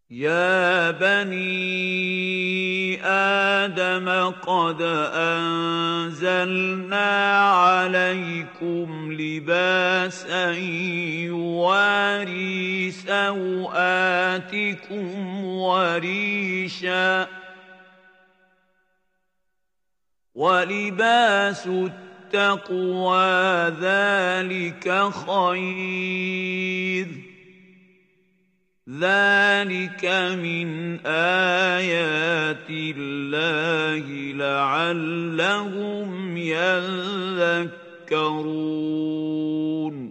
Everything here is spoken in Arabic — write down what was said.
يَا بَنِي آدَمَ قَدْ أَنزَلْنَا عَلَيْكُمْ لِبَاسًا يُوَارِي سَوْآتِكُمْ وَرِيشًا ۖ وَلِبَاسُ التَّقْوَىٰ ذَٰلِكَ خَيْرٌ ۚ ذَٰلِكَ مِنْ آيَاتِ اللَّهِ لَعَلَّهُمْ يَذَّكَّرُونَ